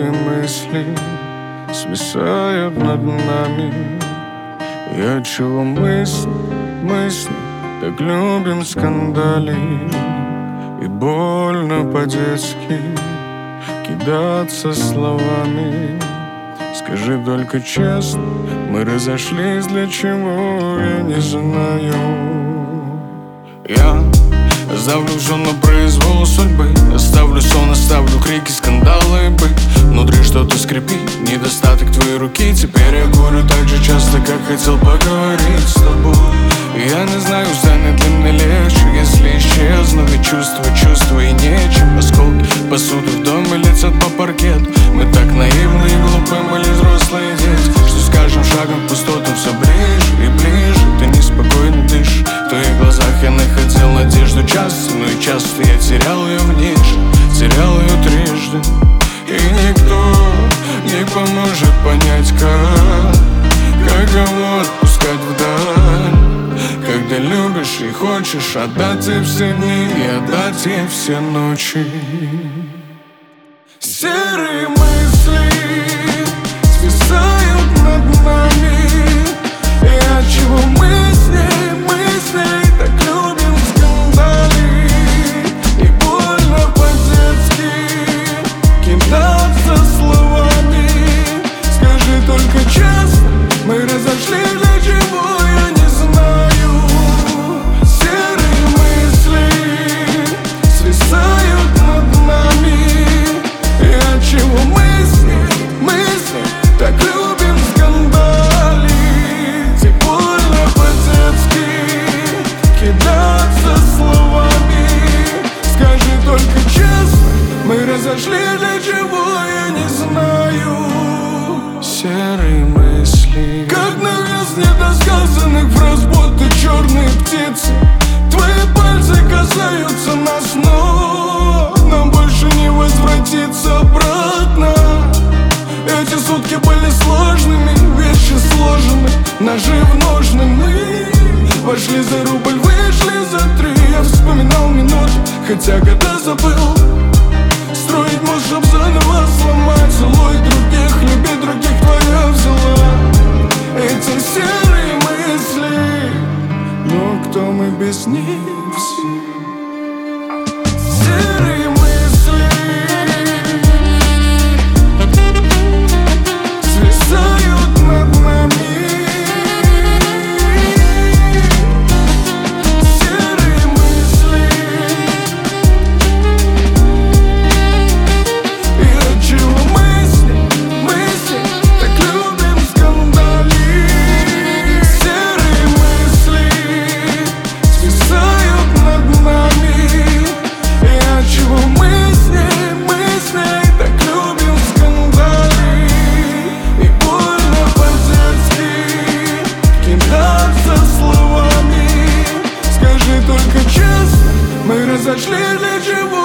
мысли свисают над нами. И отчего мысли так любим скандалить? И больно по-детски кидаться словами. Скажи только честно, мы разошлись для чего, я не знаю. Я оставлю все на произвол судьбы, оставлю сон, оставлю крики, скандалы, быт. Внутри что-то скрипит, недостаток твоей руки. Теперь я говорю так же часто, как хотел поговорить с тобой. Я не знаю, станет ли мне легче, если исчезну. Ведь чувства и нечем. Осколки посуды в доме летят по паркету. Мы так наивны и глупы, мы ли взрослые дети, что с каждым шагом к пустотам все ближе и ближе. Ты неспокойно дышишь, в твоих глазах я находил надежду часто. Но и часто я терял ее в нише, терял ее трижды. И никто не поможет понять, каково отпускать вдаль, когда любишь и хочешь отдать ей все дни и отдать ей все ночи. Серые мысли свисают над нами. И отчего мы с ней так любим скандалить? И больно по-детски кидаться словами. Скажи только честно, мы разошлись для чего, я не знаю. Серые мысли свисают над нами. И отчего мы с ней так любим скандалить? И больно по-детски кидаться словами. Скажи только честно, мы разошлись для чего, я не знаю. Серые мысли, как навес недосказанных фраз, будто черные птицы. Твои пальцы касаются нас, но нам больше не возвратиться обратно. Эти сутки были сложными, вещи сложены, ножи в ножны. Мы вошли за рубль, вышли за 3. Я вспоминал минуты, хотя года забыл. Строить мост, чтоб заново сломать. Целуй других, люби других, твоя взяла эти серые мысли. Но кто мы без них все? Серые мысли свисают над нами. Серые мысли. И отчего мы с ней так любим скандалить? Серые мысли свисают над нами. И отчего мы с ней так любим скандалить? И больно по-детски кидаться словами. Скажи только честно, мы разошлись для чего,